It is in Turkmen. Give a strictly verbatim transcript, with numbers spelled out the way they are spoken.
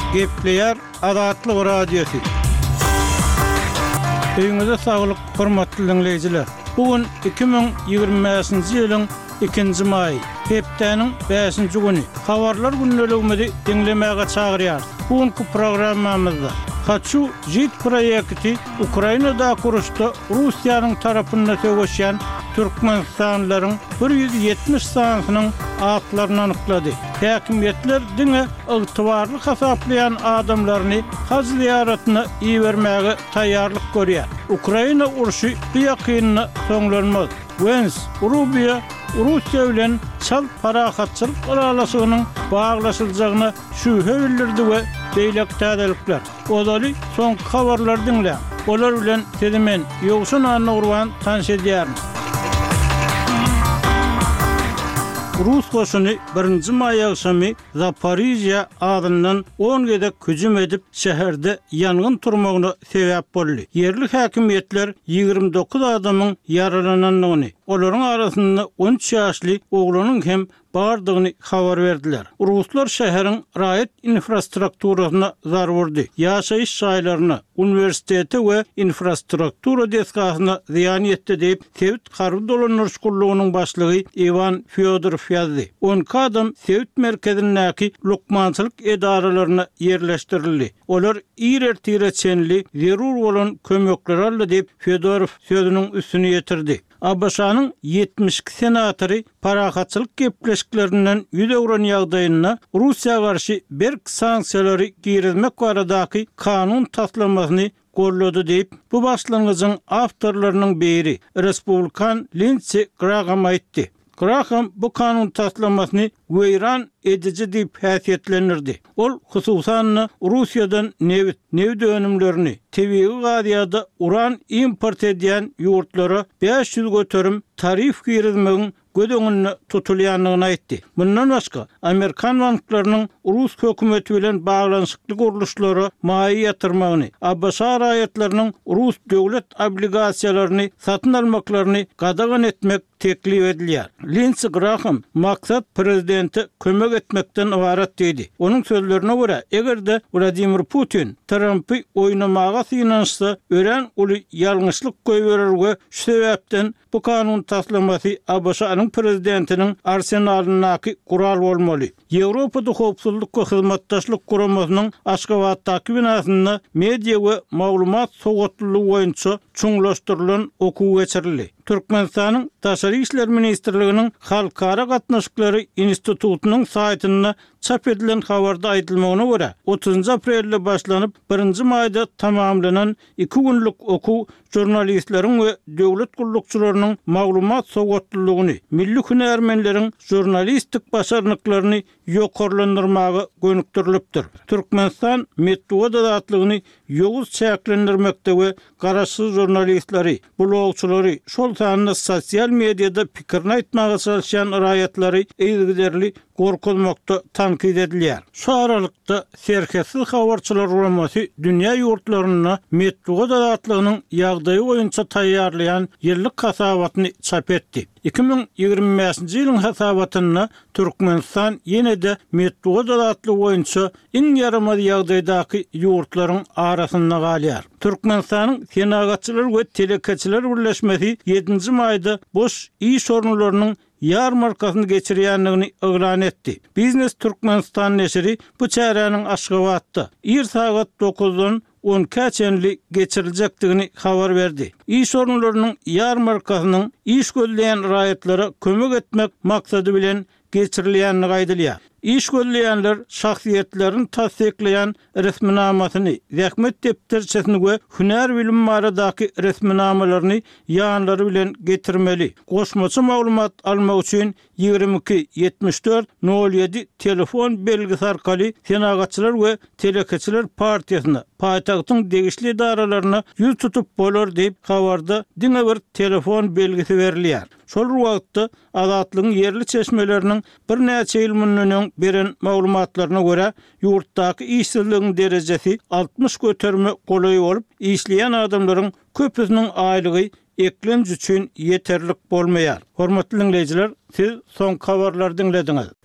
Gepleyer Adatlyk Radiosu. Öýüňize saglyk, hormatly dinleýijiler. Bugün iki bin ýygrymyňjy ýylyň ikinji may, hepdeniň beşinji güni. Habarlar günneligini dinlemäge çagyrýar. Bugünkü programmamyzda Haçu Jit proýekti Ukrainada kuruşda Russiýanyň tarapyndan söwüşýän Türkmenistanlylaryň bir yüz ýetmiş sanynyň atlaryny anyklady. Häkimetler diňe ygtybarly hasaplayan adamlaryny haj ziýaratyna iýermäge taýýarlyk görýär. Ukraina uruşy ýakynyny soňlanmaz. Wens Rubio Russiýa bilen çal parahatçylyk aralaşygynyň baglaşylajagyna şübhe bildirdi we beýlek täzelikler. Odaly soň habarlar dinle. Olar bilen tedemen ýogşun anyny urwan tanış edýär. Rus goşuny birinji may agşamy Zaporizhia adyndan on gedek hüjüm edip şäherde ýangyn turmagyna sebäp boldy. Yerli häkimetler ýygrimi dokuz adamyň yaralananyny, olaryň arasynda on üç ýaşly oglanyň hem bardygyny habar berdiler. Ruslar şäheriň raýat infrastrukturasyna zarar berdi. Ýaşaýyş şaýlaryna, universitete we infrastruktura deskasyna ziýan ýetdi diýip Sewit harby dolanýar şukurlygynyň başlygy Ivan Fyodorov ýazdy. on adam Sewit merkezindäki lukmançylyk edaralaryna ýerleşdirildi. Olar ýer-tireçenli zerur bolan kömekler aldy diýip Fyodorov sözüniň üstüne ýetirdi. A B Ş'nyň yetmiş iki senatory parahatçylyk gepleşiklerinden yüz ýüzden ýagdaýyna Russiýa garşy berk sanksiýalary girizmek baradaky kanun taslamasyny gorlady diýip bu başlangyjyň awtorlarynyň biri Respublikan Lindsey Graham aýtdy. Graham bu kanun taslamasyny weýran edici diýip häsiýetlenirdi. Ol hususan Russiýadan newit, newit önümlerini, tebii gadyada uran import edýän ýurtlara beş yüz göterim tarif girizmegiň gödöňüne tutulýanlygyny aýtdy. Bundan başga Amerikan banklarynyň Rus hökümeti bilen baglanyşykly guruluşlary maýy ýatyrmagyny, A B Ş raýatlarynyň Rus döwlet obligasiýalaryny satyn almaklaryny gadagan etmek teklif edilýär. Lindsey Graham maksat prezidenti kömek etmekden ibaret diýdi. Onuň sözlerine görä, egerde Vladimir Putin Trumpy oýnamaga synanşsa, ören uly ýalňyşlyk goýberer we şu sebäpden bu kanun taslamasy A B Ş'nyň prezidentiniň arsenalynaky kural bolmaly. Ýewropada howpsuzlyk we hyzmatdaşlyk guramasynyň Aşgabatdaky binasyna media we maglumat sogatlygy boýunça çuňlaşdyrylan okuw geçirildi. Türkmenistanyň Taşary işler ministrliginiň halkara gatnaşyklary institutunyň saýtyna çap edilen habarda aýdylmagyna görä, otuzunçy aprelde başlanyp birinji maýda tamamlanan iki günlük okuw jurnalistleriň we döwlet guruluşçylarynyň maglumat sogatlylygyny, milli hünärmenleriň jurnalistik başarnyklaryny ýokarlandyrmagy gönükdirilipdir. Türkmenistan medeniýet adatlygyny ýoguz çäklendirmekde we garaşsyz jurnalistleri, blogçylary, şol sanyny sosial mediada pikirini aýtmaga çalışan raýatlary eýgiderli gorkulmakda tankid edilýär. Şu aralykda serketsiz habarçylar guramasy dünýä ýurtlaryna medeniýet adatlygynyň ýagdaýy boýunça taýýarlayan ýyllyk hasabatyny çap etdi. iki bin ýygrymyňjy ýylyň hasabatyna Türkmenistan ýene-de medeniýet adatlygy boýunça iň ýaramaz ýagdaýdaky ýurtlaryň arasynda galýar. Türkmenistanyň senagatçylar we telekeçiler birleşmesi ýedinji maýda boş iş orunlarynyň ýarmarkasyny geçirýänligini öňden etdi. Biznes Türkmenistan neşri bu çäräniň Aşgabatda ir saat dokuzdan on kaçenli geçiriljekdigini habar berdi. İş orunlarynyň ýarmarkasynyň iş gözleýän raýatlara kömek etmek maksady bilen geçirilýänligi aýdylýar. İş gözleýänler şahsiýetlerini tasdikleýän resminamasyny, zähmet depterçesini we hünär bilim baradaky resminamalaryny ýanlary bilen getirmeli. Goşmaçy maglumat almak üçin ýygrimi iki ýetmiş dört nol ýedi telefon belgisi arkaly senagatçylar we telekeçiler partiýasyna, paýtagtyň degişli idaralaryna ýüz tutup bolar diýip habarda diňe bir telefon belgisi berilýär. Şol wagtda adatlygyň yerli çeşmeleriniň bir näçe ýyl mundan beren maglumatlaryna görä ýurtdaky işsizligiň derejesi altmış göterme golay bolup, işleýän adamlaryň köpüsiniň aýlygy eklenç üçin ýeterlik bolmaýar. Hormatly dinleýijiler, siz soň habarlary dinlediňiz.